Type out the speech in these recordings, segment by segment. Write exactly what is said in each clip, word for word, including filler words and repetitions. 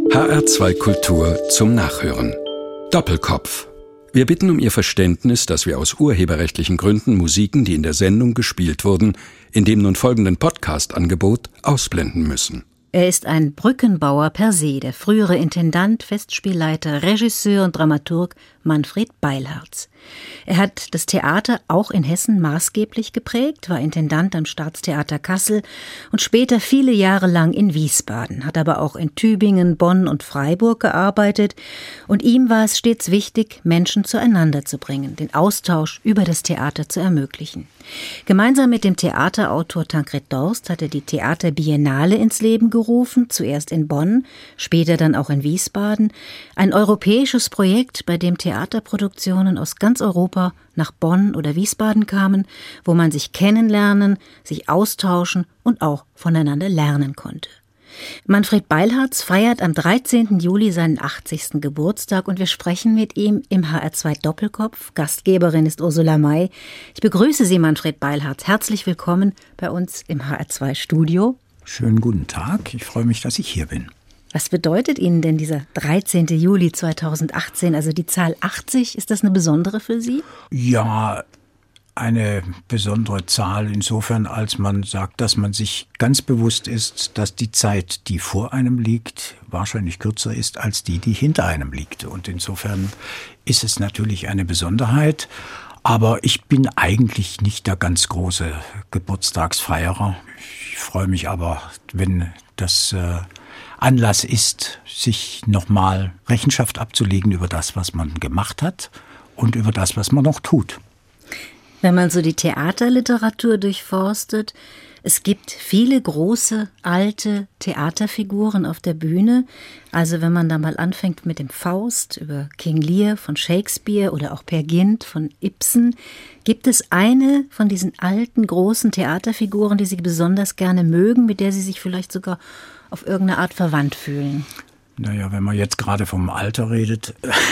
H R zwei Kultur zum Nachhören. Doppelkopf. Wir bitten um Ihr Verständnis, dass wir aus urheberrechtlichen Gründen Musiken, die in der Sendung gespielt wurden, in dem nun folgenden Podcast-Angebot ausblenden müssen. Er ist ein Brückenbauer per se, der frühere Intendant, Festspielleiter, Regisseur und Dramaturg Manfred Beilharz. Er hat das Theater auch in Hessen maßgeblich geprägt, war Intendant am Staatstheater Kassel und später viele Jahre lang in Wiesbaden, hat aber auch in Tübingen, Bonn und Freiburg gearbeitet. Und ihm war es stets wichtig, Menschen zueinander zu bringen, den Austausch über das Theater zu ermöglichen. Gemeinsam mit dem Theaterautor Tancred Dorst hat er die Theaterbiennale ins Leben gerufen, zuerst in Bonn, später dann auch in Wiesbaden. Ein europäisches Projekt, bei dem Theaterproduktionen aus ganz Europa nach Bonn oder Wiesbaden kamen, wo man sich kennenlernen, sich austauschen und auch voneinander lernen konnte. Manfred Beilharz feiert am dreizehnten Juli seinen achtzigsten Geburtstag und wir sprechen mit ihm im H R zwei Doppelkopf. Gastgeberin ist Ursula May. Ich begrüße Sie, Manfred Beilharz. Herzlich willkommen bei uns im H R zwei Studio. Schönen guten Tag. Ich freue mich, dass ich hier bin. Was bedeutet Ihnen denn dieser dreizehnten Juli zweitausendachtzehn, also die Zahl achtzig? Ist das eine besondere für Sie? Ja, eine besondere Zahl insofern, als man sagt, dass man sich ganz bewusst ist, dass die Zeit, die vor einem liegt, wahrscheinlich kürzer ist als die, die hinter einem liegt. Und insofern ist es natürlich eine Besonderheit. Aber ich bin eigentlich nicht der ganz große Geburtstagsfeierer. Ich freue mich aber, wenn das äh, Anlass ist, sich nochmal Rechenschaft abzulegen über das, was man gemacht hat und über das, was man noch tut. Wenn man so die Theaterliteratur durchforstet, es gibt viele große, alte Theaterfiguren auf der Bühne. Also wenn man da mal anfängt mit dem Faust über King Lear von Shakespeare oder auch Peer Gynt von Ibsen, gibt es eine von diesen alten, großen Theaterfiguren, die Sie besonders gerne mögen, mit der Sie sich vielleicht sogar auf irgendeine Art verwandt fühlen? Naja, wenn man jetzt gerade vom Alter redet,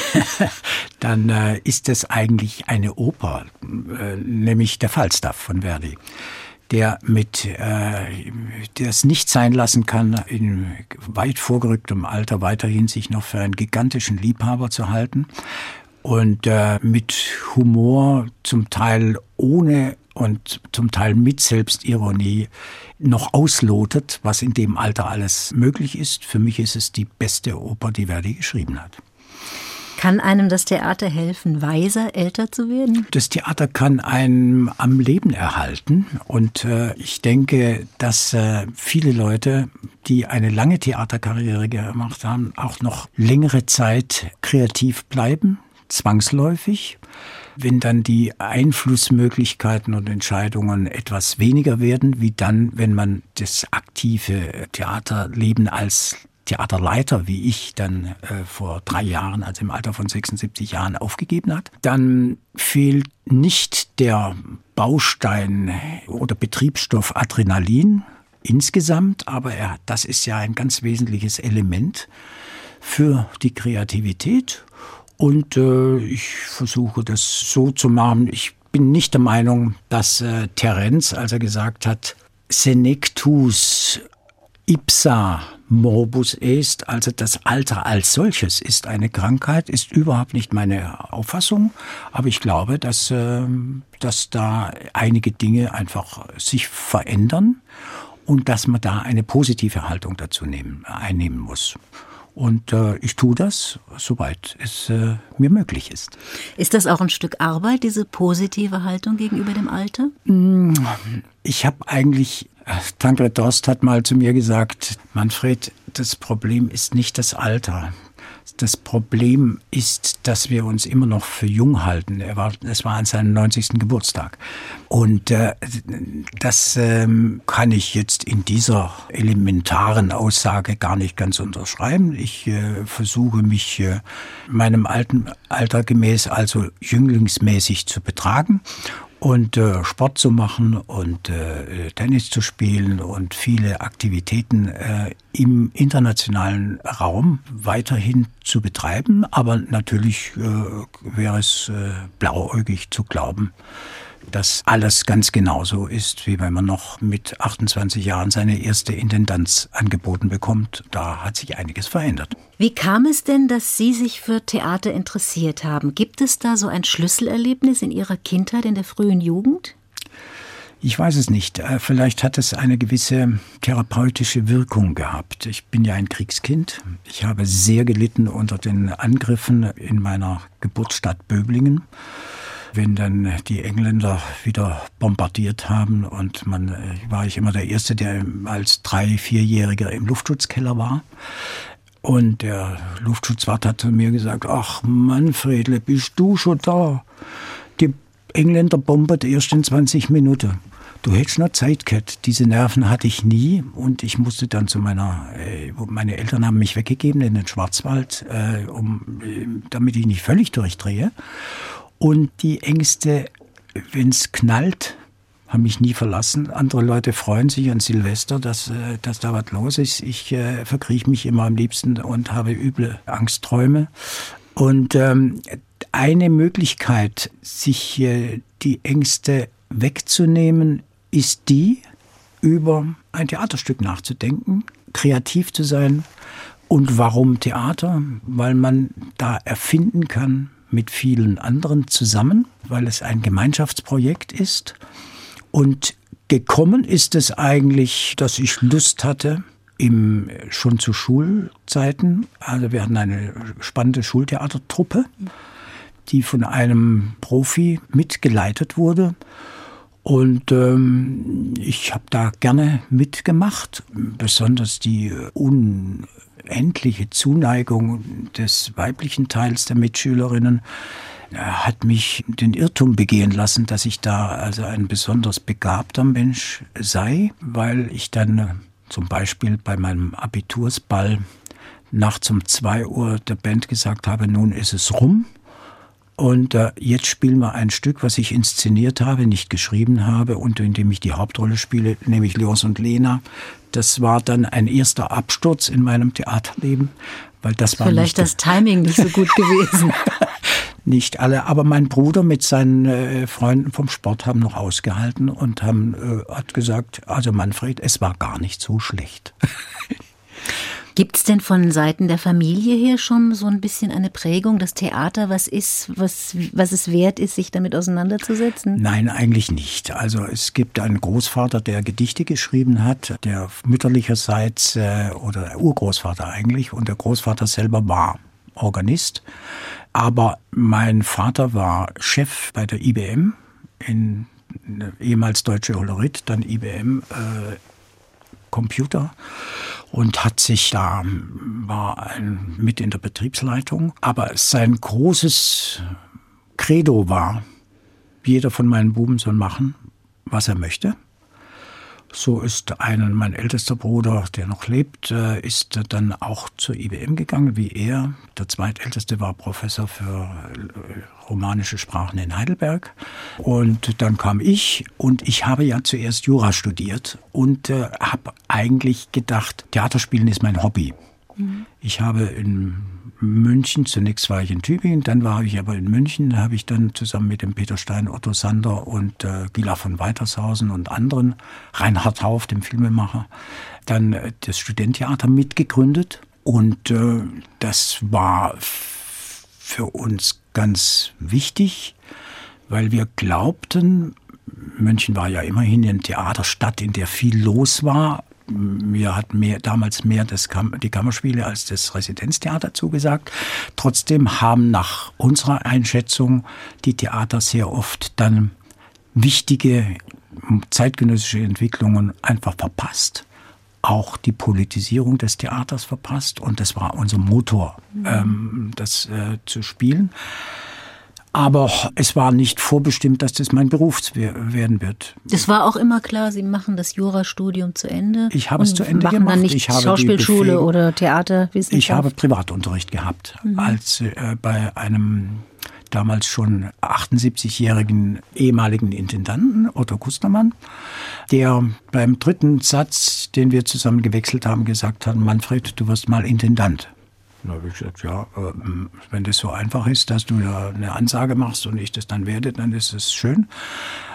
dann äh, ist es eigentlich eine Oper, äh, nämlich der Falstaff von Verdi, der mit, äh, der es nicht sein lassen kann, in weit vorgerücktem Alter weiterhin sich noch für einen gigantischen Liebhaber zu halten und äh, mit Humor, zum Teil ohne und zum Teil mit Selbstironie noch auslotet, was in dem Alter alles möglich ist. Für mich ist es die beste Oper, die Verdi geschrieben hat. Kann einem das Theater helfen, weiser, älter zu werden? Das Theater kann einem am Leben erhalten. Und äh, ich denke, dass äh, viele Leute, die eine lange Theaterkarriere gemacht haben, auch noch längere Zeit kreativ bleiben, zwangsläufig. Wenn dann die Einflussmöglichkeiten und Entscheidungen etwas weniger werden, wie dann, wenn man das aktive Theaterleben als Theaterleiter, wie ich dann äh, vor drei Jahren, also im Alter von sechsundsiebzig Jahren, aufgegeben hat, dann fehlt nicht der Baustein oder Betriebsstoff Adrenalin insgesamt, aber er, das ist ja ein ganz wesentliches Element für die Kreativität. Und äh, ich versuche das so zu machen. Ich bin nicht der Meinung, dass äh, Terenz, als er gesagt hat, senectus ipsa morbus est, also das Alter als solches ist eine Krankheit, ist überhaupt nicht meine Auffassung. Aber ich glaube, dass, äh, dass da einige Dinge einfach sich verändern und dass man da eine positive Haltung dazu nehmen, einnehmen muss. Und äh, ich tue das, soweit es äh, mir möglich ist. Ist das auch ein Stück Arbeit, diese positive Haltung gegenüber dem Alter? Ich habe eigentlich, Tancred Dorst hat mal zu mir gesagt, Manfred, das Problem ist nicht das Alter. Das Problem ist, dass wir uns immer noch für jung halten. Er war, es war an seinem neunzigsten Geburtstag. Und äh, das ähm, kann ich jetzt in dieser elementaren Aussage gar nicht ganz unterschreiben. Ich äh, versuche mich äh, meinem alten Alter gemäß, also jünglingsmäßig zu betragen. Und äh, Sport zu machen und äh, Tennis zu spielen und viele Aktivitäten äh, im internationalen Raum weiterhin zu betreiben. Aber natürlich äh, wäre es äh, blauäugig zu glauben, dass alles ganz genauso ist, wie wenn man noch mit achtundzwanzig Jahren seine erste Intendanz angeboten bekommt. Da hat sich einiges verändert. Wie kam es denn, dass Sie sich für Theater interessiert haben? Gibt es da so ein Schlüsselerlebnis in Ihrer Kindheit, in der frühen Jugend? Ich weiß es nicht. Vielleicht hat es eine gewisse therapeutische Wirkung gehabt. Ich bin ja ein Kriegskind. Ich habe sehr gelitten unter den Angriffen in meiner Geburtsstadt Böblingen. Wenn dann die Engländer wieder bombardiert haben und man war ich immer der Erste, der als drei-, vierjähriger im Luftschutzkeller war. Und der Luftschutzwart hat zu mir gesagt, ach Manfredle, bist du schon da? Die Engländer bombern erst in zwanzig Minuten. Du hättest noch Zeit gehabt. Diese Nerven hatte ich nie und ich musste dann zu meiner, äh, meine Eltern haben mich weggegeben in den Schwarzwald, äh, um, äh, damit ich nicht völlig durchdrehe. Und die Ängste, wenn es knallt, haben mich nie verlassen. Andere Leute freuen sich an Silvester, dass, äh, dass da was los ist. Ich äh, verkrieche mich immer am liebsten und habe üble Angstträume. Und ähm, eine Möglichkeit, sich äh, die Ängste wegzunehmen, ist die, über ein Theaterstück nachzudenken, kreativ zu sein. Und warum Theater? Weil man da erfinden kann mit vielen anderen zusammen, weil es ein Gemeinschaftsprojekt ist. Und gekommen ist es eigentlich, dass ich Lust hatte, im, schon zu Schulzeiten. Also wir hatten eine spannende Schultheatertruppe, die von einem Profi mitgeleitet wurde. Und ähm, ich habe da gerne mitgemacht, besonders die unendliche Zuneigung des weiblichen Teils der Mitschülerinnen hat mich den Irrtum begehen lassen, dass ich da also ein besonders begabter Mensch sei, weil ich dann zum Beispiel bei meinem Abitursball nachts um zwei Uhr der Band gesagt habe, nun ist es rum. Und äh, jetzt spielen wir ein Stück, was ich inszeniert habe, nicht geschrieben habe und in dem ich die Hauptrolle spiele, nämlich Leos und Lena. Das war dann ein erster Absturz in meinem Theaterleben, weil das war vielleicht nicht das Timing nicht so gut gewesen. Nicht alle, aber mein Bruder mit seinen äh, Freunden vom Sport haben noch ausgehalten und haben äh, hat gesagt, also Manfred, es war gar nicht so schlecht. Gibt es denn von Seiten der Familie her schon so ein bisschen eine Prägung, dass Theater was ist, was, was es wert ist, sich damit auseinanderzusetzen? Nein, eigentlich nicht. Also es gibt einen Großvater, der Gedichte geschrieben hat, der mütterlicherseits, äh, oder Urgroßvater eigentlich, und der Großvater selber war Organist. Aber mein Vater war Chef bei der I B M, in, in ehemals Deutsche Holorit, dann I B M äh, Computer, und hat sich da, war ein, mit in der Betriebsleitung. Aber sein großes Credo war, jeder von meinen Buben soll machen, was er möchte. So ist ein, mein ältester Bruder, der noch lebt, ist dann auch zur I B M gegangen, wie er. Der zweitälteste war Professor für romanische Sprachen in Heidelberg. Und dann kam ich, und ich habe ja zuerst Jura studiert und äh, habe eigentlich gedacht, Theaterspielen ist mein Hobby. Mhm. Ich habe in München, zunächst war ich in Tübingen, dann war ich aber in München, da habe ich dann zusammen mit dem Peter Stein, Otto Sander und äh, Gila von Weitershausen und anderen, Reinhard Hauf, dem Filmemacher, dann äh, das Studententheater mitgegründet. Und äh, das war f- für uns ganz wichtig, weil wir glaubten, München war ja immerhin eine Theaterstadt, in der viel los war. Mir hat mehr, damals mehr das Kam- die Kammerspiele als das Residenztheater zugesagt. Trotzdem haben nach unserer Einschätzung die Theater sehr oft dann wichtige zeitgenössische Entwicklungen einfach verpasst. Auch die Politisierung des Theaters verpasst. Und das war unser Motor, mhm. ähm, das äh, zu spielen. Aber es war nicht vorbestimmt, dass das mein Beruf werden wird. Es war auch immer klar, Sie machen das Jurastudium zu Ende. Ich habe es zu Ende machen gemacht. Dann nicht ich habe Schauspielschule oder Theaterwissenschaft. Ich habe Privatunterricht gehabt, mhm. als äh, bei einem damals schon achtundsiebzigjährigen ehemaligen Intendanten, Otto Kustermann, der beim dritten Satz, den wir zusammen gewechselt haben, gesagt hat, Manfred, du wirst mal Intendant. Da habe ich gesagt, ja, wenn das so einfach ist, dass du da eine Ansage machst und ich das dann werde, dann ist es schön.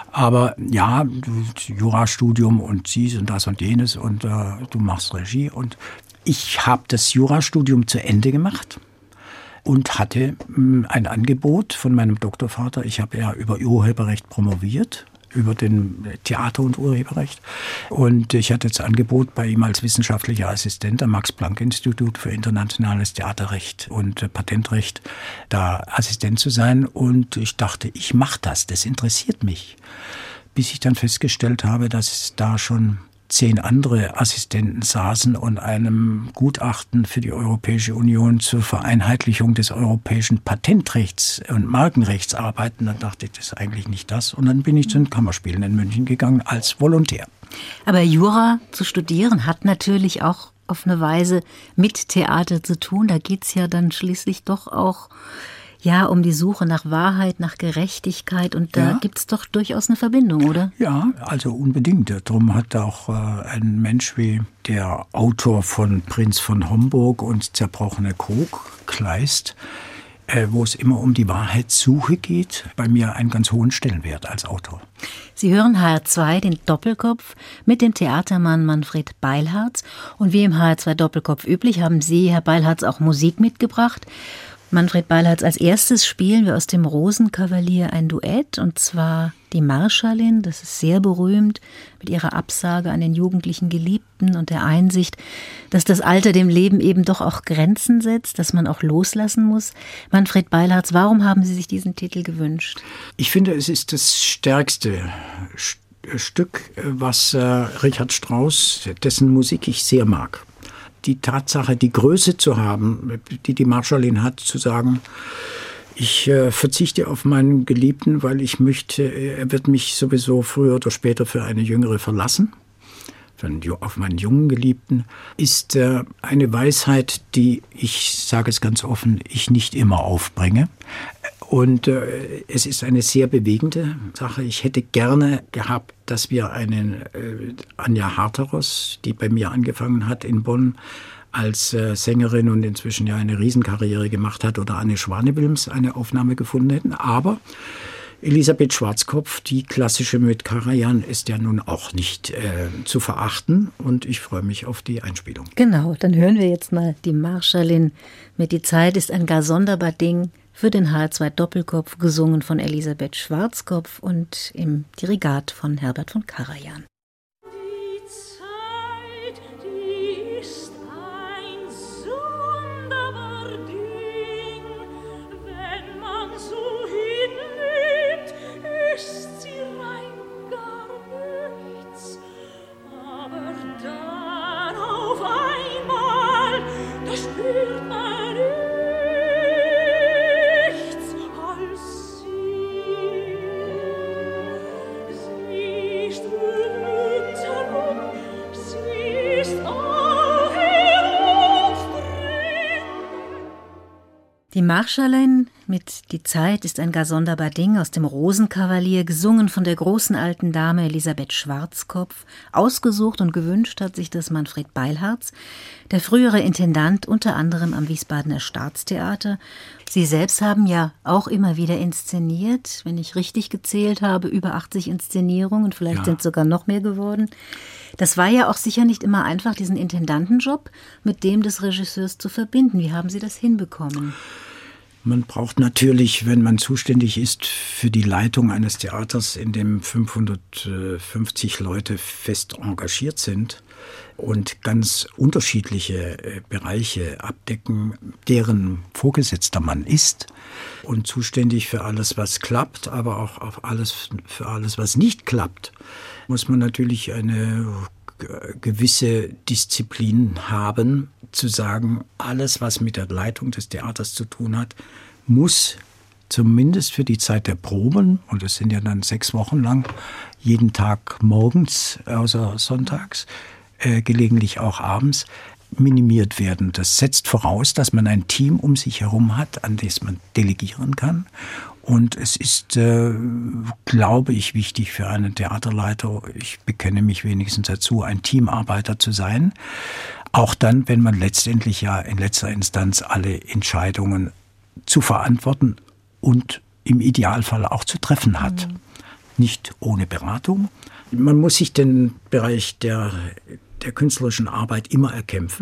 Aber ja, Jurastudium und dies und das und jenes und äh, du machst Regie. Und ich habe das Jurastudium zu Ende gemacht und hatte mh, ein Angebot von meinem Doktorvater. Ich habe ja über Urheberrecht promoviert, über den Theater- und Urheberrecht. Und ich hatte das Angebot bei ihm als wissenschaftlicher Assistent am Max-Planck-Institut für internationales Theaterrecht und Patentrecht da Assistent zu sein. Und ich dachte, ich mache das, das interessiert mich. Bis ich dann festgestellt habe, dass da schon zehn andere Assistenten saßen und einem Gutachten für die Europäische Union zur Vereinheitlichung des europäischen Patentrechts und Markenrechts arbeiten. Dann dachte ich, das ist eigentlich nicht das. Und dann bin ich zu den Kammerspielen in München gegangen als Volontär. Aber Jura zu studieren hat natürlich auch auf eine Weise mit Theater zu tun. Da geht's ja dann schließlich doch auch ja um die Suche nach Wahrheit, nach Gerechtigkeit. Und da ja. gibt's doch durchaus eine Verbindung, oder? Ja, also unbedingt. Darum hat auch äh, ein Mensch wie der Autor von Prinz von Homburg und Zerbrochene Krug, Kleist, äh, wo es immer um die Wahrheitssuche geht, bei mir einen ganz hohen Stellenwert als Autor. Sie hören H R zwei, den Doppelkopf, mit dem Theatermann Manfred Beilharz. Und wie im H R zwei Doppelkopf üblich, haben Sie, Herr Beilharz, auch Musik mitgebracht. Manfred Beilharz, als erstes spielen wir aus dem Rosenkavalier ein Duett, und zwar die Marschallin. Das ist sehr berühmt, mit ihrer Absage an den jugendlichen Geliebten und der Einsicht, dass das Alter dem Leben eben doch auch Grenzen setzt, dass man auch loslassen muss. Manfred Beilharz, warum haben Sie sich diesen Titel gewünscht? Ich finde, es ist das stärkste Stück, was äh, Richard Strauss, dessen Musik ich sehr mag. Die Tatsache, die Größe zu haben, die die Marschallin hat, zu sagen, ich äh, verzichte auf meinen Geliebten, weil ich möchte, er wird mich sowieso früher oder später für eine Jüngere verlassen, für einen, auf meinen jungen Geliebten, ist äh, eine Weisheit, die, ich sage es ganz offen, ich nicht immer aufbringe. Und äh, es ist eine sehr bewegende Sache. Ich hätte gerne gehabt, dass wir eine äh, Anja Harteros, die bei mir angefangen hat in Bonn als äh, Sängerin und inzwischen ja eine Riesenkarriere gemacht hat, oder Anne Schwanewilms eine Aufnahme gefunden hätten. Aber Elisabeth Schwarzkopf, die klassische mit Karajan, ist ja nun auch nicht äh, zu verachten. Und ich freue mich auf die Einspielung. Genau, dann hören wir jetzt mal die Marschallin mit Die Zeit ist ein gar sonderbar Ding, für den H R zwei Doppelkopf, gesungen von Elisabeth Schwarzkopf und im Dirigat von Herbert von Karajan. Die Zeit, die ist ein sonderbar Ding, wenn man so hinlebt, ist sie rein gar nichts, aber dann auf einmal, da spürt man nichts. Die Marschallin mit Die Zeit ist ein gar sonderbar Ding aus dem Rosenkavalier, gesungen von der großen alten Dame Elisabeth Schwarzkopf. Ausgesucht und gewünscht hat sich das Manfred Beilharz, der frühere Intendant unter anderem am Wiesbadener Staatstheater. Sie selbst haben ja auch immer wieder inszeniert, wenn ich richtig gezählt habe, über achtzig Inszenierungen, vielleicht ja. sind sogar noch mehr geworden. Das war ja auch sicher nicht immer einfach, diesen Intendantenjob mit dem des Regisseurs zu verbinden. Wie haben Sie das hinbekommen? Man braucht natürlich, wenn man zuständig ist für die Leitung eines Theaters, in dem fünfhundertfünfzig Leute fest engagiert sind und ganz unterschiedliche Bereiche abdecken, deren Vorgesetzter man ist und zuständig für alles, was klappt, aber auch auf alles, für alles, was nicht klappt, muss man natürlich eine gewisse Disziplin haben, zu sagen, alles, was mit der Leitung des Theaters zu tun hat, muss zumindest für die Zeit der Proben, und das sind ja dann sechs Wochen lang, jeden Tag morgens, außer sonntags, äh, gelegentlich auch abends, minimiert werden. Das setzt voraus, dass man ein Team um sich herum hat, an das man delegieren kann. Und es ist, äh, glaube ich, wichtig für einen Theaterleiter, ich bekenne mich wenigstens dazu, ein Teamarbeiter zu sein. Auch dann, wenn man letztendlich ja in letzter Instanz alle Entscheidungen zu verantworten und im Idealfall auch zu treffen hat. Mhm. nicht ohne Beratung. Man muss sich den Bereich der, der künstlerischen Arbeit immer erkämpfen.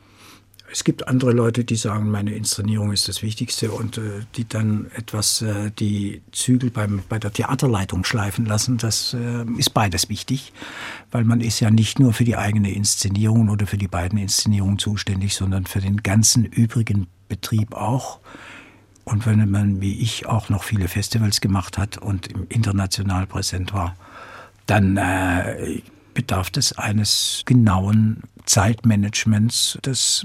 Es gibt andere Leute, die sagen, meine Inszenierung ist das Wichtigste und äh, die dann etwas äh, die Zügel beim, bei der Theaterleitung schleifen lassen. Das äh, ist beides wichtig, weil man ist ja nicht nur für die eigene Inszenierung oder für die beiden Inszenierungen zuständig, sondern für den ganzen übrigen Betrieb auch. Und wenn man, wie ich, auch noch viele Festivals gemacht hat und international präsent war, dann äh, bedarf es eines genauen Zeitmanagements, das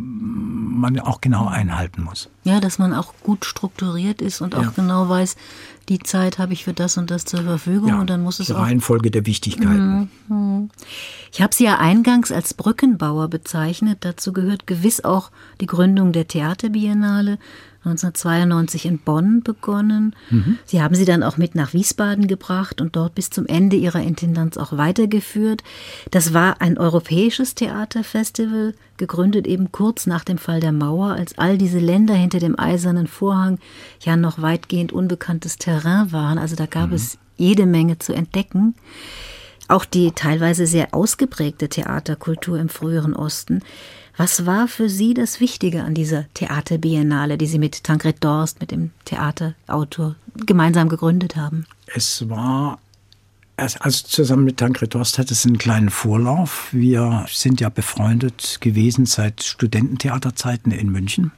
man auch genau einhalten muss. Ja, dass man auch gut strukturiert ist und auch ja. genau weiß, die Zeit habe ich für das und das zur Verfügung ja, und dann muss es die auch... Reihenfolge der Wichtigkeiten. Mhm. Ich habe Sie ja eingangs als Brückenbauer bezeichnet. Dazu gehört gewiss auch die Gründung der Theaterbiennale, neunzehnhundertzweiundneunzig in Bonn begonnen. Mhm. Sie haben sie dann auch mit nach Wiesbaden gebracht und dort bis zum Ende ihrer Intendanz auch weitergeführt. Das war ein europäisches Theaterfestival, gegründet eben kurz nach dem Fall der Mauer, als all diese Länder hinter dem Eisernen Vorhang ja noch weitgehend unbekanntes Terrain waren. Also da gab mhm. es jede Menge zu entdecken. Auch die teilweise sehr ausgeprägte Theaterkultur im früheren Osten. Was war für Sie das Wichtige an dieser Theaterbiennale, die Sie mit Tancred Dorst, mit dem Theaterautor, gemeinsam gegründet haben? Es war, also zusammen mit Tancred Dorst hat es einen kleinen Vorlauf. Wir sind ja befreundet gewesen seit Studententheaterzeiten in München.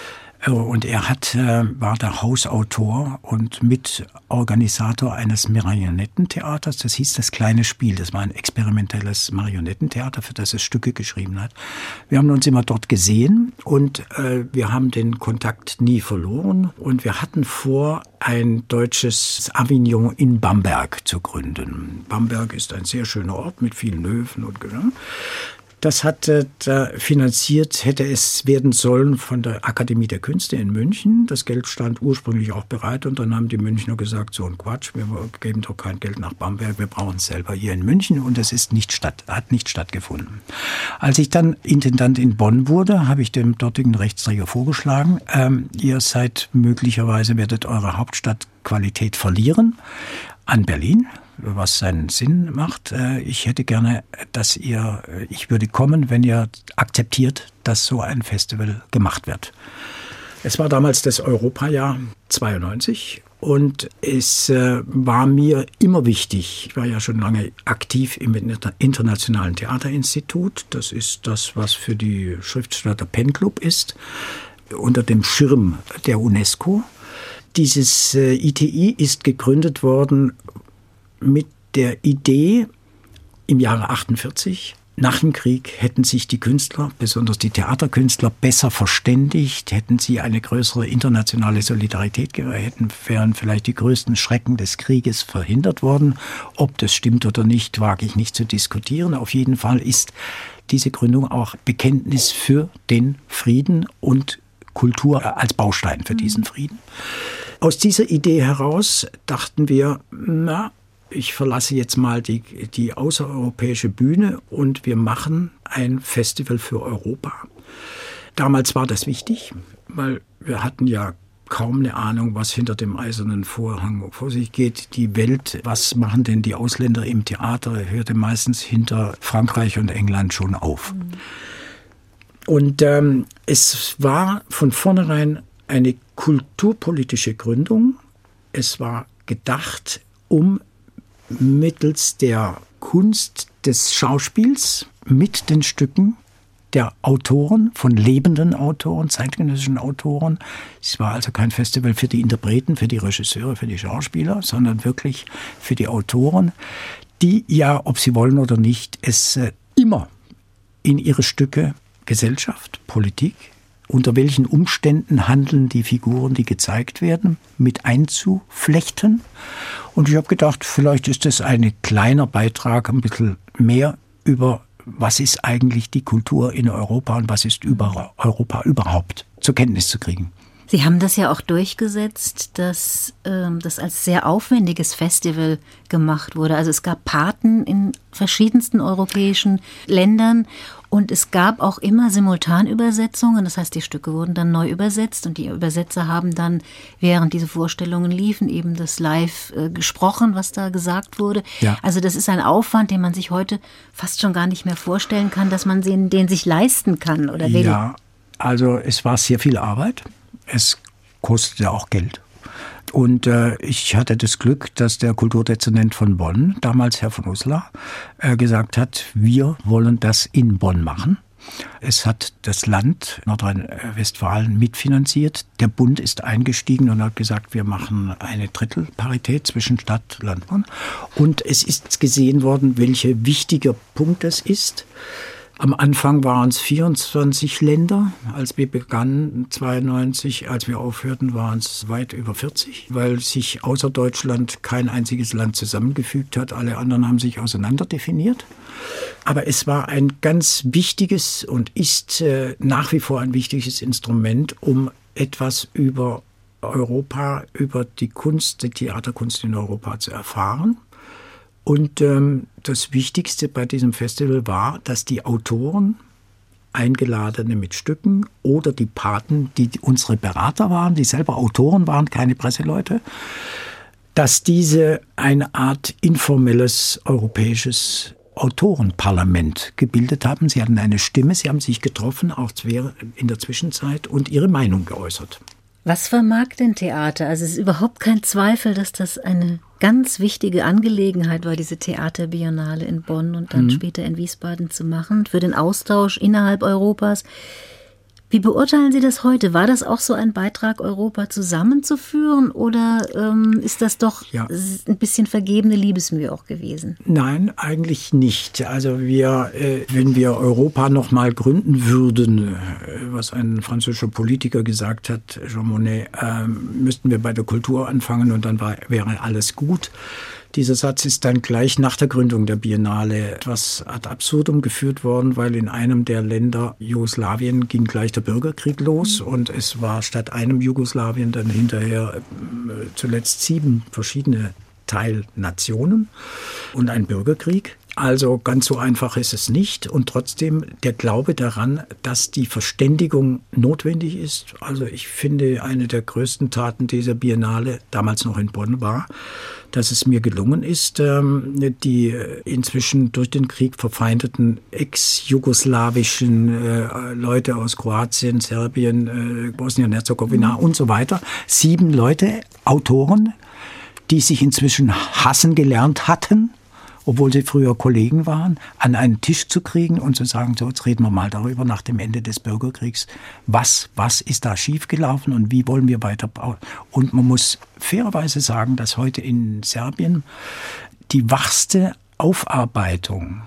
Und er hat, war der Hausautor und Mitorganisator eines Marionettentheaters. Das hieß Das kleine Spiel. Das war ein experimentelles Marionettentheater, für das er Stücke geschrieben hat. Wir haben uns immer dort gesehen und äh, wir haben den Kontakt nie verloren. Und wir hatten vor, ein deutsches Avignon in Bamberg zu gründen. Bamberg ist ein sehr schöner Ort mit vielen Höfen und ja. Das hat äh, finanziert, hätte es werden sollen von der Akademie der Künste in München. Das Geld stand ursprünglich auch bereit und dann haben die Münchner gesagt, so ein Quatsch, wir geben doch kein Geld nach Bamberg, wir brauchen es selber hier in München und das ist nicht statt, hat nicht stattgefunden. Als ich dann Intendant in Bonn wurde, habe ich dem dortigen Rechtsträger vorgeschlagen, ähm, ihr seid möglicherweise, werdet eure Hauptstadtqualität verlieren an Berlin, was seinen Sinn macht. Ich hätte gerne, dass ihr, ich würde kommen, wenn ihr akzeptiert, dass so ein Festival gemacht wird. Es war damals das Europajahr zweiundneunzig und es war mir immer wichtig, ich war ja schon lange aktiv im Internationalen Theaterinstitut, das ist das, was für die Schriftsteller der Pen Club ist, unter dem Schirm der UNESCO. Dieses I T I ist gegründet worden mit der Idee, im Jahre achtundvierzig, nach dem Krieg, hätten sich die Künstler, besonders die Theaterkünstler, besser verständigt, hätten sie eine größere internationale Solidarität gehabt, hätten wären vielleicht die größten Schrecken des Krieges verhindert worden. Ob das stimmt oder nicht, wage ich nicht zu diskutieren. Auf jeden Fall ist diese Gründung auch Bekenntnis für den Frieden und Kultur als Baustein für diesen Frieden. Aus dieser Idee heraus dachten wir, na, ich verlasse jetzt mal die, die außereuropäische Bühne und wir machen ein Festival für Europa. Damals war das wichtig, weil wir hatten ja kaum eine Ahnung, was hinter dem Eisernen Vorhang vor sich geht. Die Welt, was machen denn die Ausländer im Theater, hörte meistens hinter Frankreich und England schon auf. Mhm. Und ähm, es war von vornherein eine kulturpolitische Gründung. Es war gedacht, um mittels der Kunst des Schauspiels mit den Stücken der Autoren, von lebenden Autoren, zeitgenössischen Autoren. Es war also kein Festival für die Interpreten, für die Regisseure, für die Schauspieler, sondern wirklich für die Autoren, die ja, ob sie wollen oder nicht, es äh, immer in ihre Stücke Gesellschaft, Politik, unter welchen Umständen handeln die Figuren, die gezeigt werden, mit einzuflechten. Und ich habe gedacht, vielleicht ist das ein kleiner Beitrag, ein bisschen mehr über, was ist eigentlich die Kultur in Europa und was ist über Europa überhaupt zur Kenntnis zu kriegen. Sie haben das ja auch durchgesetzt, dass ähm, das als sehr aufwendiges Festival gemacht wurde. Also es gab Paten in verschiedensten europäischen Ländern Und es gab auch immer Simultanübersetzungen, das heißt, die Stücke wurden dann neu übersetzt und die Übersetzer haben dann, während diese Vorstellungen liefen, eben das live äh, gesprochen, was da gesagt wurde. Ja. Also das ist ein Aufwand, den man sich heute fast schon gar nicht mehr vorstellen kann, dass man den, den sich leisten kann oder will. Ja, also es war sehr viel Arbeit, es kostete auch Geld. Und äh, ich hatte das Glück, dass der Kulturdezernent von Bonn, damals Herr von Uslar, äh, gesagt hat, wir wollen das in Bonn machen. Es hat das Land Nordrhein-Westfalen mitfinanziert. Der Bund ist eingestiegen und hat gesagt, wir machen eine Drittelparität zwischen Stadt, Land, Bonn. Und es ist gesehen worden, welcher wichtiger Punkt es ist. Am Anfang waren es vierundzwanzig Länder. Als wir begannen, zweiundneunzig, als wir aufhörten, waren es weit über vierzig, weil sich außer Deutschland kein einziges Land zusammengefügt hat. Alle anderen haben sich auseinander definiert. Aber es war ein ganz wichtiges und ist äh, nach wie vor ein wichtiges Instrument, um etwas über Europa, über die Kunst, die Theaterkunst in Europa zu erfahren. Und ähm, das Wichtigste bei diesem Festival war, dass die Autoren, Eingeladene mit Stücken oder die Paten, die unsere Berater waren, die selber Autoren waren, keine Presseleute, dass diese eine Art informelles europäisches Autorenparlament gebildet haben. Sie hatten eine Stimme, sie haben sich getroffen, auch in der Zwischenzeit, und ihre Meinung geäußert. Was vermag denn Theater? Also es ist überhaupt kein Zweifel, dass das eine ganz wichtige Angelegenheit war, diese Theaterbiennale in Bonn und dann mhm. später in Wiesbaden zu machen, für den Austausch innerhalb Europas. Wie beurteilen Sie das heute? War das auch so ein Beitrag, Europa zusammenzuführen, oder ähm, ist das doch ja. ein bisschen vergebene Liebesmühe auch gewesen? Nein, eigentlich nicht. Also wir, äh, wenn wir Europa noch mal gründen würden, äh, was ein französischer Politiker gesagt hat, Jean Monnet, äh, müssten wir bei der Kultur anfangen und dann war, wäre alles gut. Dieser Satz ist dann gleich nach der Gründung der Biennale etwas ad absurdum geführt worden, weil in einem der Länder Jugoslawien ging gleich der Bürgerkrieg los und es war statt einem Jugoslawien dann hinterher äh, zuletzt sieben verschiedene Teilnationen und ein Bürgerkrieg. Also ganz so einfach ist es nicht und trotzdem der Glaube daran, dass die Verständigung notwendig ist. Also ich finde, eine der größten Taten dieser Biennale, damals noch in Bonn, war, dass es mir gelungen ist, die inzwischen durch den Krieg verfeindeten ex-jugoslawischen Leute aus Kroatien, Serbien, Bosnien-Herzegowina und so weiter, sieben Leute, Autoren, die sich inzwischen hassen gelernt hatten, obwohl sie früher Kollegen waren, an einen Tisch zu kriegen und zu sagen, so, jetzt reden wir mal darüber nach dem Ende des Bürgerkriegs, was, was ist da schiefgelaufen und wie wollen wir weiterbauen. Und man muss fairerweise sagen, dass heute in Serbien die wachste Aufarbeitung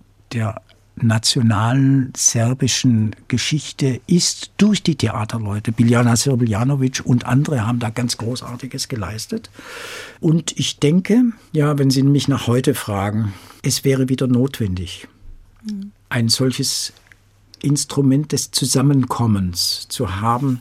der nationalen serbischen Geschichte ist durch die Theaterleute. Biljana Srbljanović und andere haben da ganz Großartiges geleistet. Und ich denke, ja, wenn Sie mich nach heute fragen, es wäre wieder notwendig, mhm. ein solches Instrument des Zusammenkommens zu haben,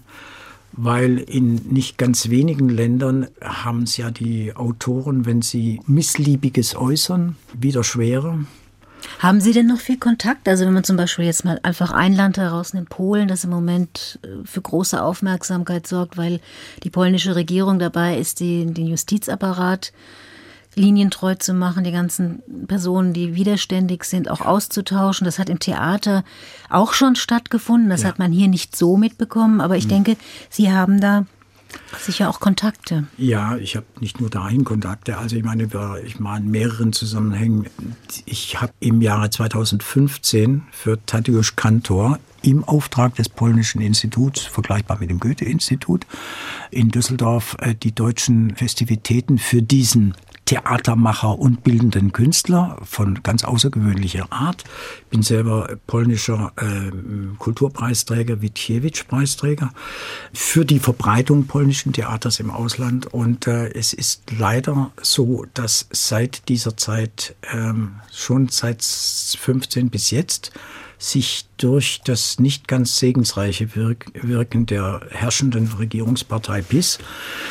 weil in nicht ganz wenigen Ländern haben es ja die Autoren, wenn sie Missliebiges äußern, wieder schwerer. Haben Sie denn noch viel Kontakt? Also wenn man zum Beispiel jetzt mal einfach ein Land herausnimmt, Polen, das im Moment für große Aufmerksamkeit sorgt, weil die polnische Regierung dabei ist, die, den Justizapparat linientreu zu machen, die ganzen Personen, die widerständig sind, auch auszutauschen. Das hat im Theater auch schon stattgefunden. Das ja. hat man hier nicht so mitbekommen. Aber ich mhm. denke, Sie haben da sicher auch Kontakte. Ja, ich habe nicht nur dahin Kontakte. Also ich meine, ich meine in mehreren Zusammenhängen. Ich habe im Jahre zweitausendfünfzehn für Tadeusz Kantor im Auftrag des Polnischen Instituts, vergleichbar mit dem Goethe-Institut, in Düsseldorf die deutschen Festivitäten für diesen Theatermacher und bildenden Künstler von ganz außergewöhnlicher Art. Ich bin selber polnischer äh, Kulturpreisträger, Witkiewicz-Preisträger für die Verbreitung polnischen Theaters im Ausland. Und äh, es ist leider so, dass seit dieser Zeit, ähm, schon seit fünfzehn bis jetzt, sich durch das nicht ganz segensreiche Wirken der herrschenden Regierungspartei P I S,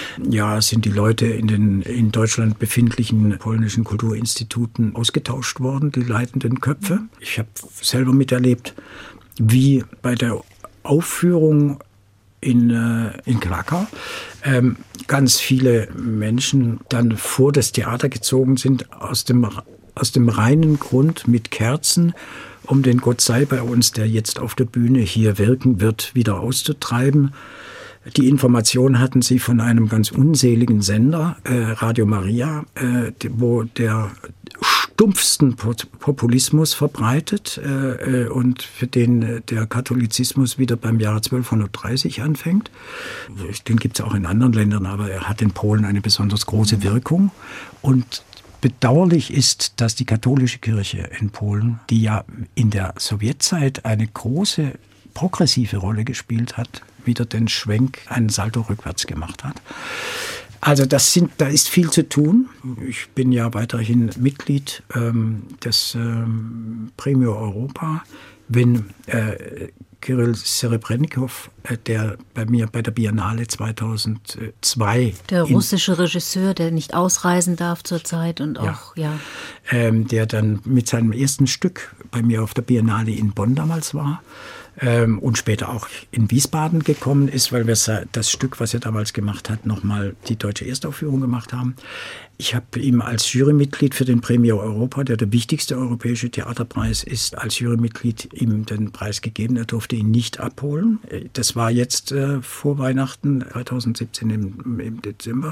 ja, sind die Leute in den in Deutschland befindlichen polnischen Kulturinstituten ausgetauscht worden, die leitenden Köpfe. Ich habe selber miterlebt, wie bei der Aufführung in, äh, in Krakau ähm, ganz viele Menschen dann vor das Theater gezogen sind, aus dem, aus dem reinen Grund mit Kerzen, um den Gott sei bei uns, der jetzt auf der Bühne hier wirken wird, wieder auszutreiben. Die Information hatten sie von einem ganz unseligen Sender, äh, Radio Maria, äh, wo der stumpfsten Populismus verbreitet äh, und für den der Katholizismus wieder beim Jahre zwölfhundertdreißig anfängt. Den gibt es auch in anderen Ländern, aber er hat in Polen eine besonders große Wirkung. Und bedauerlich ist, dass die katholische Kirche in Polen, die ja in der Sowjetzeit eine große progressive Rolle gespielt hat, wieder den Schwenk, einen Salto rückwärts gemacht hat. Also das sind, da ist viel zu tun. Ich bin ja weiterhin Mitglied ähm, des ähm, Premio Europa. Wenn äh, Kirill Serebrennikov, äh, der bei mir bei der Biennale zweitausendzwei... Der russische Regisseur, der nicht ausreisen darf zurzeit und auch, ja. ja. Ähm, der dann mit seinem ersten Stück bei mir auf der Biennale in Bonn damals war, Ähm, und später auch in Wiesbaden gekommen ist, weil wir das Stück, was er damals gemacht hat, nochmal die deutsche Erstaufführung gemacht haben. Ich habe ihm als Jurymitglied für den Premio Europa, der der wichtigste europäische Theaterpreis ist, als Jurymitglied ihm den Preis gegeben. Er durfte ihn nicht abholen. Das war jetzt äh, vor Weihnachten zweitausendsiebzehn im, im Dezember,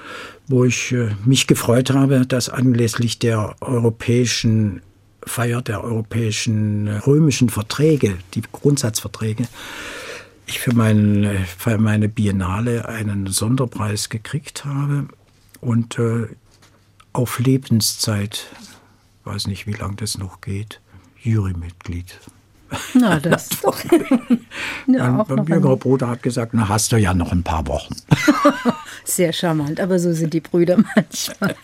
wo ich äh, mich gefreut habe, dass anlässlich der europäischen Feier der europäischen römischen Verträge, die Grundsatzverträge, ich für, mein, für meine Biennale einen Sonderpreis gekriegt habe und äh, auf Lebenszeit, weiß nicht, wie lange das noch geht, Jurymitglied. Na, das ist doch. Ja, mein mein jüngerer Bruder hat gesagt, na, hast du ja noch ein paar Wochen. Sehr charmant, aber so sind die Brüder manchmal.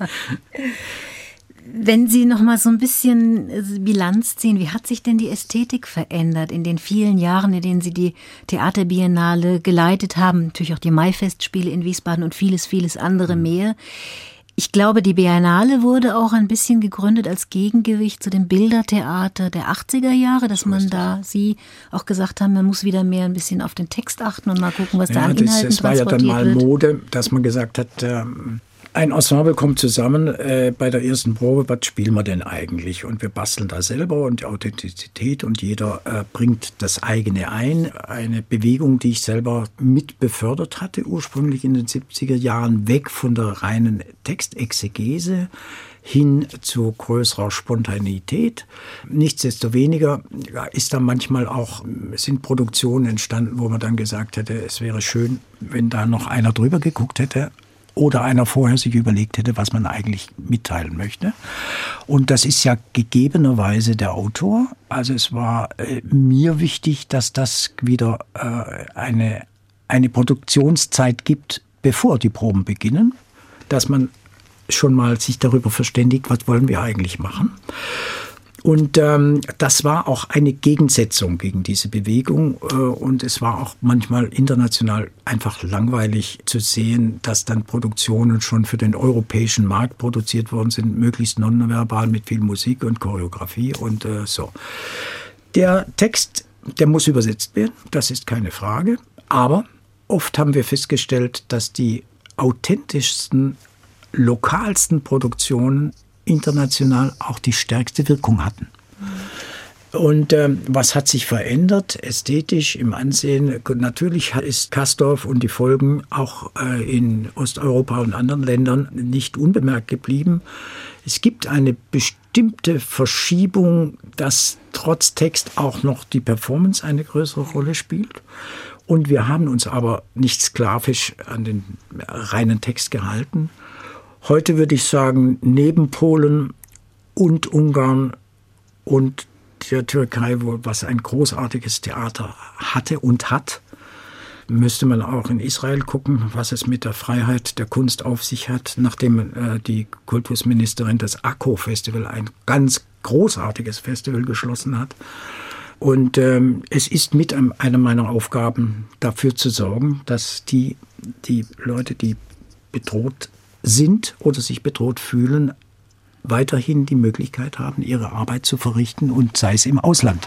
Wenn Sie noch mal so ein bisschen Bilanz ziehen, wie hat sich denn die Ästhetik verändert in den vielen Jahren, in denen Sie die Theaterbiennale geleitet haben, natürlich auch die Maifestspiele in Wiesbaden und vieles, vieles andere mehr. Ich glaube, die Biennale wurde auch ein bisschen gegründet als Gegengewicht zu dem Bildertheater der achtziger Jahre, dass man da, Sie auch gesagt haben, man muss wieder mehr ein bisschen auf den Text achten und mal gucken, was ja, da an das, Inhalten das war ja dann mal wird. Mode, dass man gesagt hat, ähm ein Ensemble kommt zusammen äh, bei der ersten Probe, was spielen wir denn eigentlich? Und wir basteln da selber und die Authentizität und jeder äh, bringt das eigene ein. Eine Bewegung, die ich selber mit befördert hatte, ursprünglich in den siebziger Jahren, weg von der reinen Textexegese hin zu größerer Spontaneität. Nichtsdestoweniger ist da manchmal auch, sind Produktionen entstanden, wo man dann gesagt hätte, es wäre schön, wenn da noch einer drüber geguckt hätte. Oder einer vorher sich überlegt hätte, was man eigentlich mitteilen möchte. Und das ist ja gegebenerweise der Autor. Also es war äh, mir wichtig, dass das wieder äh, eine, eine Produktionszeit gibt, bevor die Proben beginnen. Dass man schon mal sich darüber verständigt, was wollen wir eigentlich machen. Und ähm, das war auch eine Gegensetzung gegen diese Bewegung. Äh, und es war auch manchmal international einfach langweilig zu sehen, dass dann Produktionen schon für den europäischen Markt produziert worden sind, möglichst nonverbal mit viel Musik und Choreografie und äh, so. Der Text, der muss übersetzt werden, das ist keine Frage. Aber oft haben wir festgestellt, dass die authentischsten, lokalsten Produktionen international auch die stärkste Wirkung hatten. Und ähm, was hat sich verändert ästhetisch im Ansehen? Natürlich ist Castorp und die Folgen auch äh, in Osteuropa und anderen Ländern nicht unbemerkt geblieben. Es gibt eine bestimmte Verschiebung, dass trotz Text auch noch die Performance eine größere Rolle spielt. Und wir haben uns aber nicht sklavisch an den reinen Text gehalten. Heute würde ich sagen, neben Polen und Ungarn und der Türkei, wo, was ein großartiges Theater hatte und hat, müsste man auch in Israel gucken, was es mit der Freiheit der Kunst auf sich hat, nachdem äh, die Kultusministerin das Akko-Festival, ein ganz großartiges Festival, geschlossen hat. Und ähm, es ist mit einem, einer meiner Aufgaben, dafür zu sorgen, dass die, die Leute, die bedroht sind oder sich bedroht fühlen, weiterhin die Möglichkeit haben, ihre Arbeit zu verrichten, und sei es im Ausland,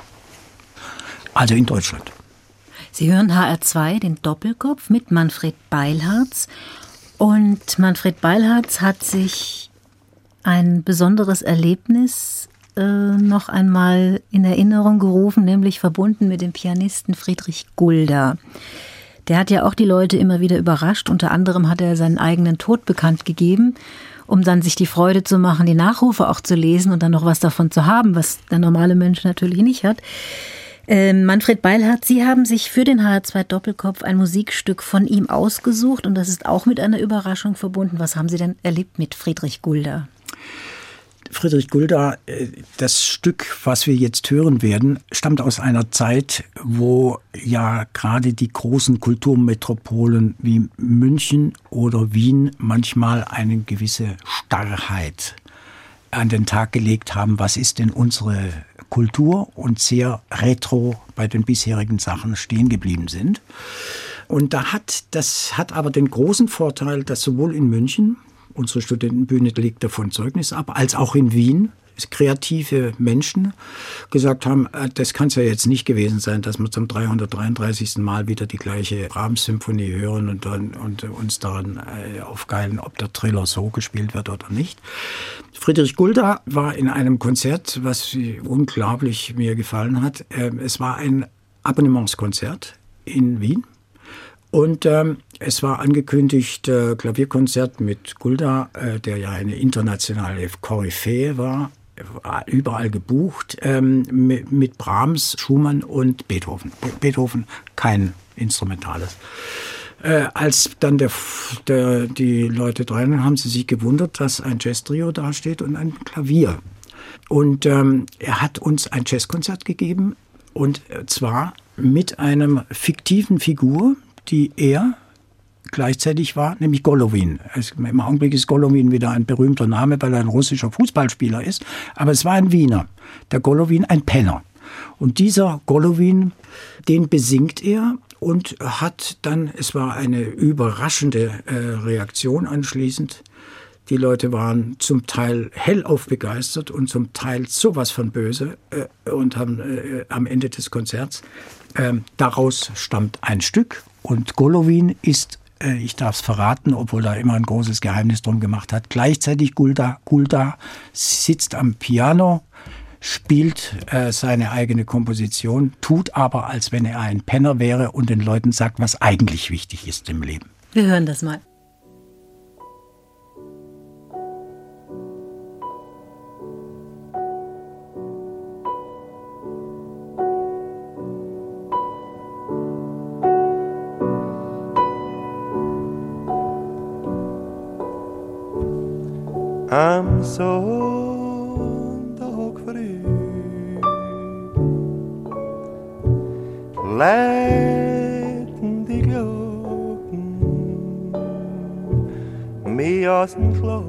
also in Deutschland. Sie hören H R zwei, den Doppelkopf mit Manfred Beilharz. Und Manfred Beilharz hat sich ein besonderes Erlebnis äh, noch einmal in Erinnerung gerufen, nämlich verbunden mit dem Pianisten Friedrich Gulda. Der hat ja auch die Leute immer wieder überrascht. Unter anderem hat er seinen eigenen Tod bekannt gegeben, um dann sich die Freude zu machen, die Nachrufe auch zu lesen und dann noch was davon zu haben, was der normale Mensch natürlich nicht hat. Ähm, Manfred Beilharz, Sie haben sich für den H R zwei Doppelkopf ein Musikstück von ihm ausgesucht, und das ist auch mit einer Überraschung verbunden. Was haben Sie denn erlebt mit Friedrich Gulda? Friedrich Gulda, das Stück, was wir jetzt hören werden, stammt aus einer Zeit, wo ja gerade die großen Kulturmetropolen wie München oder Wien manchmal eine gewisse Starrheit an den Tag gelegt haben. Was ist denn unsere Kultur? Und sehr retro bei den bisherigen Sachen stehen geblieben sind. Und da hat, das hat aber den großen Vorteil, dass sowohl in München, unsere Studentenbühne legt davon Zeugnis ab, als auch in Wien kreative Menschen gesagt haben, das kann es ja jetzt nicht gewesen sein, dass wir zum dreihundertdreiunddreißigsten Mal wieder die gleiche Brahms-Symphonie hören und, dann, und uns daran aufgeilen, ob der Triller so gespielt wird oder nicht. Friedrich Gulda war in einem Konzert, was unglaublich mir gefallen hat. Es war ein Abonnementskonzert in Wien. Und ähm, es war angekündigt, äh, Klavierkonzert mit Gulda, äh, der ja eine internationale Koryphäe war, war überall gebucht, ähm, mit, mit Brahms, Schumann und Beethoven. Beethoven kein Instrumentales. Äh, als dann der, der, die Leute dran waren, haben sie sich gewundert, dass ein Jazz-Trio dasteht und ein Klavier. Und ähm, er hat uns ein Jazzkonzert gegeben, und zwar mit einer fiktiven Figur, die er gleichzeitig war, nämlich Golovin. Es, im Augenblick ist Golovin wieder ein berühmter Name, weil er ein russischer Fußballspieler ist. Aber es war ein Wiener. Der Golovin, ein Penner. Und dieser Golovin, den besingt er und hat dann, es war eine überraschende äh, Reaktion anschließend. Die Leute waren zum Teil hellauf begeistert und zum Teil sowas von böse äh, und haben äh, am Ende des Konzerts, äh, daraus stammt ein Stück. Und Golovin ist, äh, ich darf es verraten, obwohl er immer ein großes Geheimnis drum gemacht hat, gleichzeitig Gulda. Gulda sitzt am Piano, spielt äh, seine eigene Komposition, tut aber, als wenn er ein Penner wäre und den Leuten sagt, was eigentlich wichtig ist im Leben. Wir hören das mal. Am Sonntag früh läuten die Glocken mich aus dem Schlaf.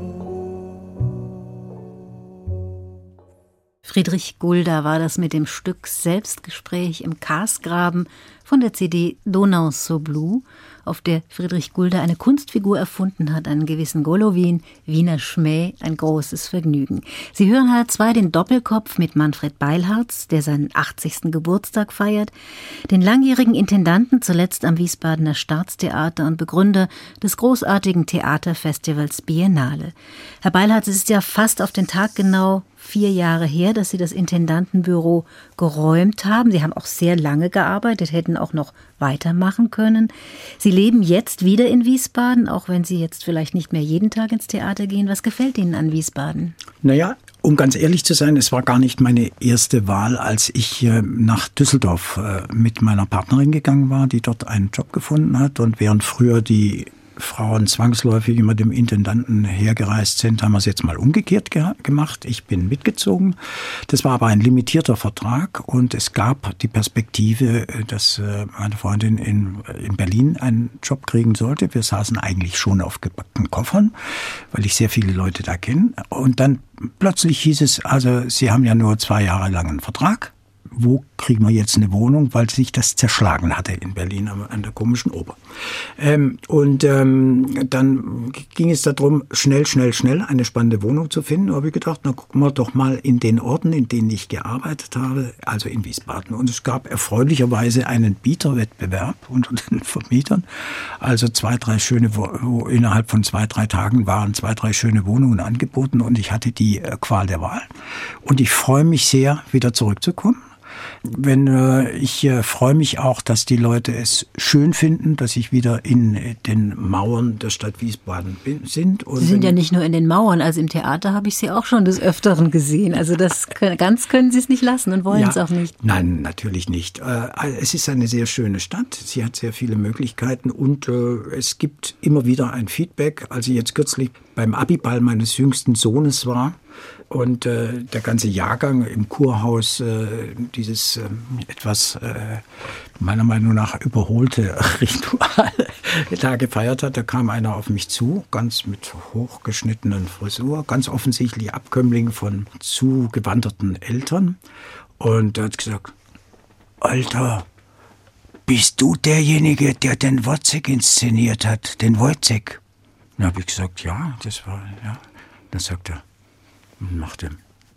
Friedrich Gulda war das mit dem Stück Selbstgespräch im Karsgraben von der C D Donau so Blue, auf der Friedrich Gulda eine Kunstfigur erfunden hat, einen gewissen Golovin, Wiener Schmäh, ein großes Vergnügen. Sie hören H R zwei, den Doppelkopf mit Manfred Beilharz, der seinen achtzigsten Geburtstag feiert, den langjährigen Intendanten, zuletzt am Wiesbadener Staatstheater und Begründer des großartigen Theaterfestivals Biennale. Herr Beilharz, es ist ja fast auf den Tag genau vier Jahre her, dass Sie das Intendantenbüro geräumt haben. Sie haben auch sehr lange gearbeitet, hätten auch noch weitermachen können. Sie leben jetzt wieder in Wiesbaden, auch wenn Sie jetzt vielleicht nicht mehr jeden Tag ins Theater gehen. Was gefällt Ihnen an Wiesbaden? Naja, um ganz ehrlich zu sein, es war gar nicht meine erste Wahl, als ich äh, nach Düsseldorf äh, mit meiner Partnerin gegangen war, die dort einen Job gefunden hat. Und während früher die Frauen zwangsläufig immer dem Intendanten hergereist sind, haben wir es jetzt mal umgekehrt ge- gemacht. Ich bin mitgezogen. Das war aber ein limitierter Vertrag und es gab die Perspektive, dass äh, meine Freundin in, in Berlin einen Job kriegen sollte. Wir saßen eigentlich schon auf gepackten Koffern, weil ich sehr viele Leute da kenne. Und dann plötzlich hieß es, also Sie haben ja nur zwei Jahre lang einen Vertrag. wo kriegen wir jetzt eine Wohnung, weil sich das zerschlagen hatte in Berlin an der komischen Oper. Ähm, und ähm, dann ging es darum, schnell, schnell, schnell eine spannende Wohnung zu finden. Da habe ich gedacht, na gucken wir doch mal in den Orten, in denen ich gearbeitet habe, also in Wiesbaden. Und es gab erfreulicherweise einen Bieterwettbewerb unter den Vermietern. Also zwei, drei schöne, wo innerhalb von zwei, drei Tagen waren zwei, drei schöne Wohnungen angeboten und ich hatte die äh, Qual der Wahl. Und ich freue mich sehr, wieder zurückzukommen. Wenn äh, ich äh, freue mich auch, dass die Leute es schön finden, dass ich wieder in äh, den Mauern der Stadt Wiesbaden bin, sind. Und Sie sind ja nicht nur in den Mauern, also im Theater habe ich Sie auch schon des Öfteren gesehen. Also das können, ganz können Sie es nicht lassen und wollen es ja, auch nicht. Nein, natürlich nicht. Äh, es ist eine sehr schöne Stadt. Sie hat sehr viele Möglichkeiten und äh, es gibt immer wieder ein Feedback. Als ich jetzt kürzlich beim Abiball meines jüngsten Sohnes war, und äh, der ganze Jahrgang im Kurhaus äh, dieses äh, etwas äh, meiner Meinung nach überholte Ritual da gefeiert hat, da kam einer auf mich zu, ganz mit hochgeschnittenen Frisur, ganz offensichtlich Abkömmling von zugewanderten Eltern. Und er hat gesagt, Alter, bist du derjenige, der den Wojciech inszeniert hat, den Wojciech? Dann habe ich gesagt, ja, das war, ja. Dann sagt er, und machte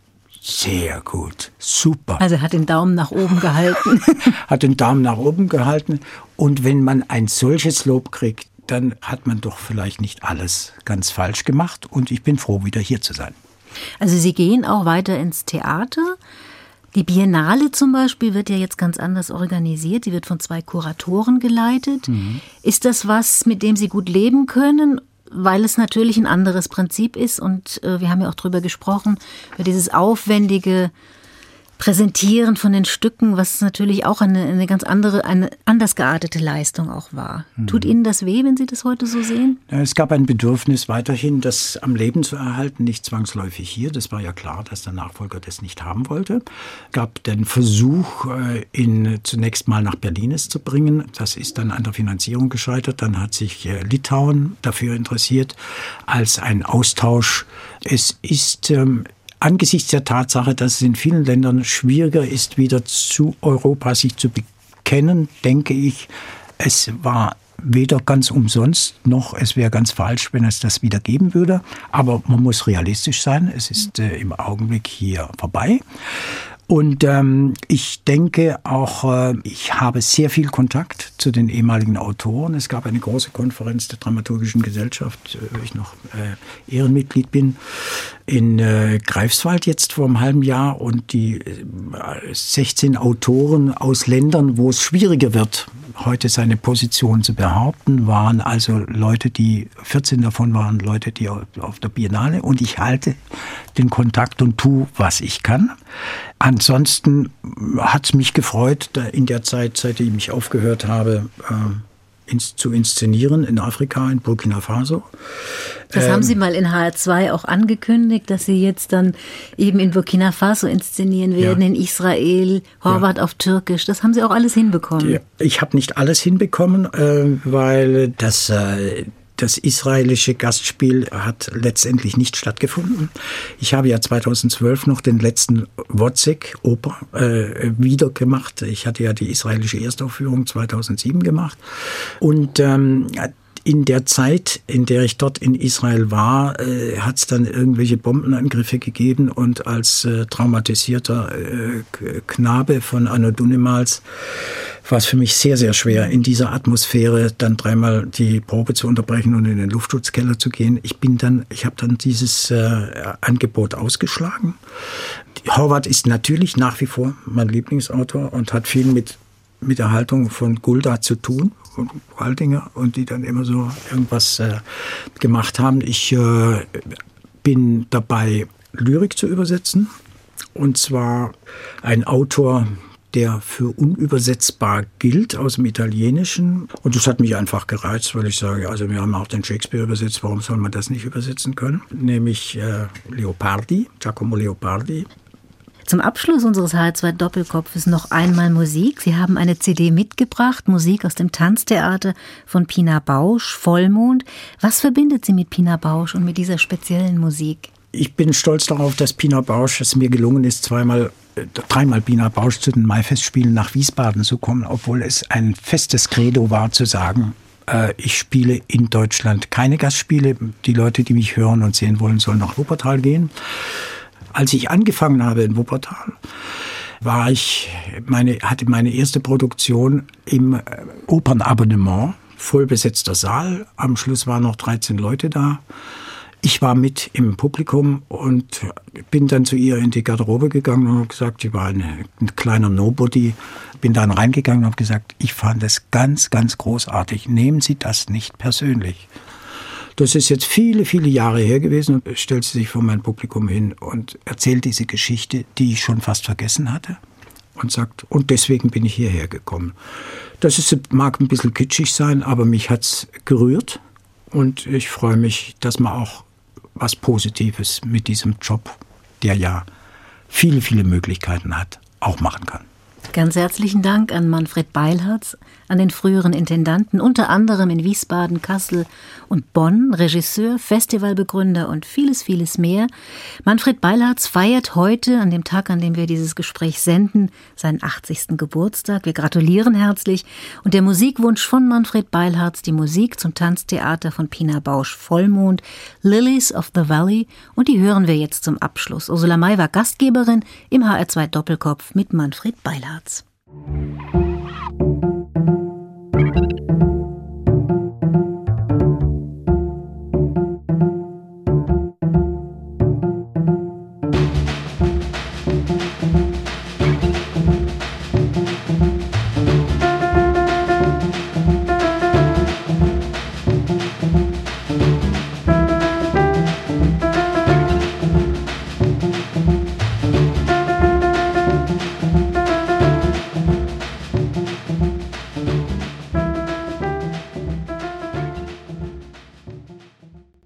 sehr gut, super. Also er hat den Daumen nach oben gehalten. Hat den Daumen nach oben gehalten. Und wenn man ein solches Lob kriegt, dann hat man doch vielleicht nicht alles ganz falsch gemacht. Und ich bin froh, wieder hier zu sein. Also Sie gehen auch weiter ins Theater. Die Biennale zum Beispiel wird ja jetzt ganz anders organisiert. Sie wird von zwei Kuratoren geleitet. Mhm. Ist das was, mit dem Sie gut leben können? Weil es natürlich ein anderes Prinzip ist und äh, wir haben ja auch drüber gesprochen, über dieses aufwendige Präsentieren von den Stücken, was natürlich auch eine, eine ganz andere, eine anders geartete Leistung auch war. Mhm. Tut Ihnen das weh, wenn Sie das heute so sehen? Es gab ein Bedürfnis, weiterhin das am Leben zu erhalten, nicht zwangsläufig hier. Das war ja klar, dass der Nachfolger das nicht haben wollte. Es gab den Versuch, ihn zunächst mal nach Berlin es zu bringen. Das ist dann an der Finanzierung gescheitert. Dann hat sich Litauen dafür interessiert als ein Austausch. Es ist ähm, angesichts der Tatsache, dass es in vielen Ländern schwieriger ist, wieder zu Europa sich zu bekennen, denke ich, es war weder ganz umsonst, noch es wäre ganz falsch, wenn es das wieder geben würde. Aber man muss realistisch sein, es ist äh, im Augenblick hier vorbei. Und ähm, ich denke auch, äh, ich habe sehr viel Kontakt zu den ehemaligen Autoren. Es gab eine große Konferenz der Dramaturgischen Gesellschaft, wo ich noch äh, Ehrenmitglied bin, in äh, Greifswald jetzt vor einem halben Jahr. Und die äh, sechzehn Autoren aus Ländern, wo es schwieriger wird, heute seine Position zu behaupten, waren also Leute, die, vierzehn davon waren Leute, die auf der Biennale, und ich halte den Kontakt und tue, was ich kann. Ansonsten hat es mich gefreut, in der Zeit, seitdem ich aufgehört habe, äh, ins, zu inszenieren in Afrika, in Burkina Faso. Das ähm, haben Sie mal in H R zwei auch angekündigt, dass Sie jetzt dann eben in Burkina Faso inszenieren werden, ja. In Israel, Horvath ja. auf Türkisch. Das haben Sie auch alles hinbekommen. Ja, ich habe nicht alles hinbekommen, äh, weil das... Äh, Das israelische Gastspiel hat letztendlich nicht stattgefunden. Ich habe ja zweitausendzwölf noch den letzten Wojciech-Oper äh, wieder gemacht. Ich hatte ja die israelische Erstaufführung zweitausendsieben gemacht. Und ähm, in der Zeit, in der ich dort in Israel war, äh, hat es dann irgendwelche Bombenangriffe gegeben. Und als äh, traumatisierter äh, Knabe von Anno Dunnemals war es für mich sehr, sehr schwer, in dieser Atmosphäre dann dreimal die Probe zu unterbrechen und in den Luftschutzkeller zu gehen. Ich bin dann, ich habe dann dieses äh, Angebot ausgeschlagen. Horvath ist natürlich nach wie vor mein Lieblingsautor und hat viel mit, mit der Haltung von Gulda zu tun, und Waldinger, und die dann immer so irgendwas äh, gemacht haben. Ich äh, bin dabei, Lyrik zu übersetzen, und zwar ein Autor, der für unübersetzbar gilt aus dem Italienischen. Und das hat mich einfach gereizt, weil ich sage, also wir haben auch den Shakespeare übersetzt, warum soll man das nicht übersetzen können? Nämlich äh, Leopardi, Giacomo Leopardi. Zum Abschluss unseres H R zwei Doppelkopfes noch einmal Musik. Sie haben eine C D mitgebracht, Musik aus dem Tanztheater von Pina Bausch, Vollmond. Was verbindet Sie mit Pina Bausch und mit dieser speziellen Musik? Ich bin stolz darauf, dass Pina Bausch, es mir gelungen ist, zweimal dreimal Pina Bausch zu den Maifestspielen nach Wiesbaden zu kommen, obwohl es ein festes Credo war zu sagen, äh, ich spiele in Deutschland keine Gastspiele. Die Leute, die mich hören und sehen wollen, sollen nach Wuppertal gehen. Als ich angefangen habe in Wuppertal, war ich meine, hatte meine erste Produktion im Opernabonnement, vollbesetzter Saal. Am Schluss waren noch dreizehn Leute da. Ich war mit im Publikum und bin dann zu ihr in die Garderobe gegangen und habe gesagt, ich war ein, ein kleiner Nobody, bin dann reingegangen und habe gesagt, ich fand es ganz, ganz großartig. Nehmen Sie das nicht persönlich. Das ist jetzt viele, viele Jahre her gewesen und stellt sie sich vor mein Publikum hin und erzählt diese Geschichte, die ich schon fast vergessen hatte und sagt, und deswegen bin ich hierher gekommen. Das ist, mag ein bisschen kitschig sein, aber mich hat's gerührt und ich freue mich, dass man auch was Positives mit diesem Job, der ja viele, viele Möglichkeiten hat, auch machen kann. Ganz herzlichen Dank an Manfred Beilharz, an den früheren Intendanten, unter anderem in Wiesbaden, Kassel und Bonn, Regisseur, Festivalbegründer und vieles, vieles mehr. Manfred Beilharz feiert heute, an dem Tag, an dem wir dieses Gespräch senden, seinen achtzigsten Geburtstag. Wir gratulieren herzlich. Und der Musikwunsch von Manfred Beilharz, die Musik zum Tanztheater von Pina Bausch Vollmond, Lilies of the Valley, und die hören wir jetzt zum Abschluss. Ursula May war Gastgeberin im H R zwei Doppelkopf mit Manfred Beilharz.